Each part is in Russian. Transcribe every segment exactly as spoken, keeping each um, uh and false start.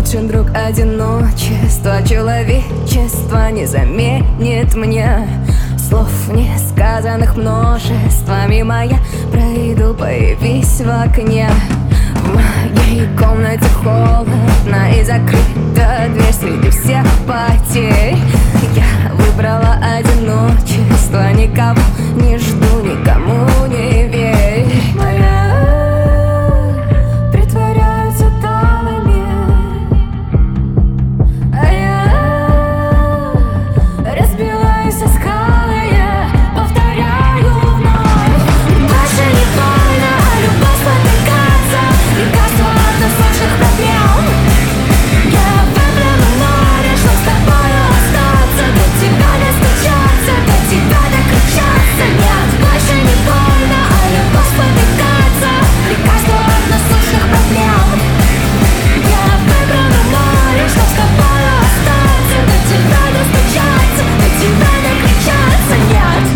лучший друг одиночества. Человечество не заменит мне слов несказанных множество. Мимо я пройду, появись в окне. В моей комнате холодно и закрыта дверь среди всех потерь. Я выбрала одиночество, никого не жду, никому не верь. Моя притворяются талыми, а я разбиваюсь о скалы, я повторяю вновь. Больше не больно, а любовь спотыкается, лекарство от насущных проблем. Я выбрала море, чтоб с тобою остаться, до тебя не стучаться, до тебя докричаться. Нет, больше не больно, а любовь спотыкается, лекарство от насущных проблем. Я выбрала море, чтоб с тобою остаться, до тебя достучаться, до тебя докричаться. Нет.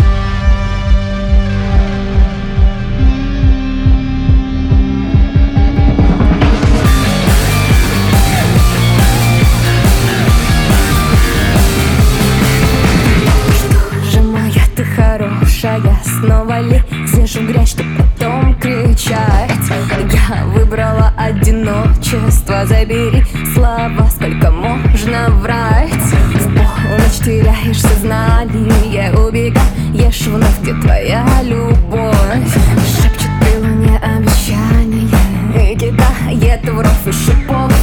Хорошая, снова лезешь в грязь, чтоб потом кричать. Я выбрала одиночество, забери слова, сколько можно врать. В полночь теряешь сознание, убегаешь вновь, где твоя любовь. Шепчет при луне обещание и кидает в ров и шипов.